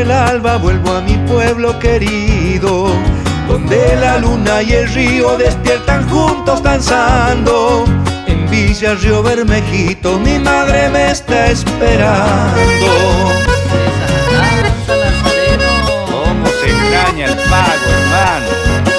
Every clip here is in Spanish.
el alba vuelvo a mi pueblo querido, donde la luna y el río despiertan juntos danzando. En Villa Río Bermejito mi madre me está esperando. ¿Cómo se extraña el pago, hermano?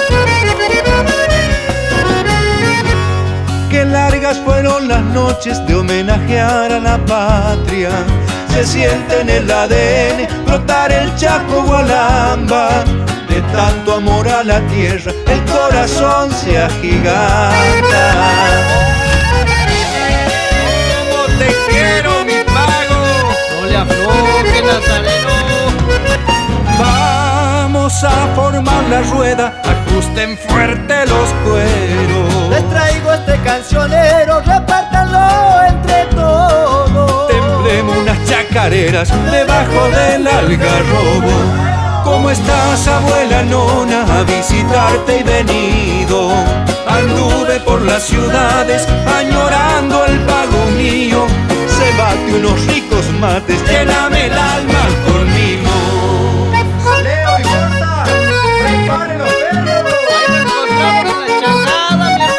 Qué largas fueron las noches de homenajear a la patria. Se siente en el ADN brotar el Chaco Gualamba. De tanto amor a la tierra el corazón se agiganta. ¿Cómo te quiero, mi pago? No le afloje, Nazareno. Vamos a formar la rueda, ajusten fuerte los cueros. Les traigo este cancionero, repártanlo entre todos. Templemos unas chacareras debajo del algarrobo. ¿Cómo estás, abuela nona? A visitarte he venido. Anduve por las ciudades añorando el pago mío. Se bate unos ricos mates, lléname el alma con mimo. Leo y Corta, preparen los perros. Ahí nos encontramos en la chanada, mi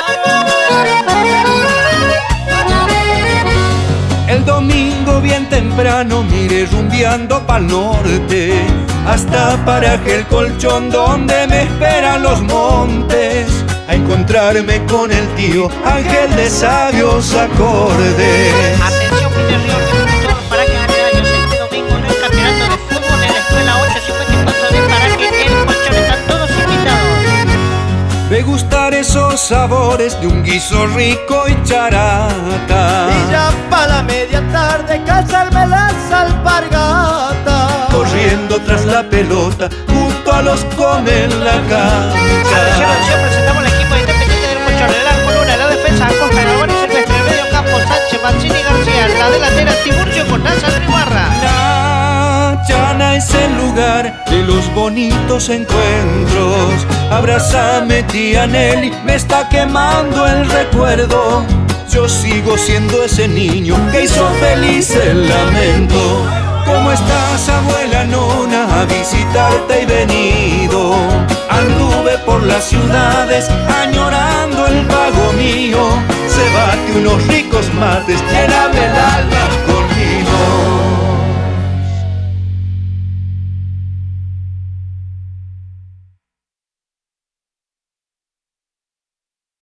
hermano. El domingo bien temprano miré rumbeando pa'l norte, hasta Paraje el Colchón donde me esperan los montes, a encontrarme con el tío Ángel de sabios acordes. Atención, Villa Río, que todos para que aledaños este domingo en el campeonato de fútbol en la escuela 854 de Paraje, el Colchón, están todos invitados. Me gustan esos sabores de un guiso rico y charata. Y ya pa' la media tarde calzarme las alpargatas. Corriendo tras la pelota junto a los con en la Atención, cancha. presentamos el equipo independiente del Colchón. En la columna, la defensa, Acosta, Galván y Silvestre. El medio campo, Sánchez, Mancini, García. La delantera, Tiburcio, Cortázar, Ribarra. Chana es el lugar de los bonitos encuentros. Abrázame, tía Nelly, me está quemando el recuerdo. Yo sigo siendo ese niño que hizo feliz el lamento. ¿Cómo estás, abuela nona? A visitarte he venido. Anduve por las ciudades añorando el pago mío. Se bate unos ricos mates, lléname el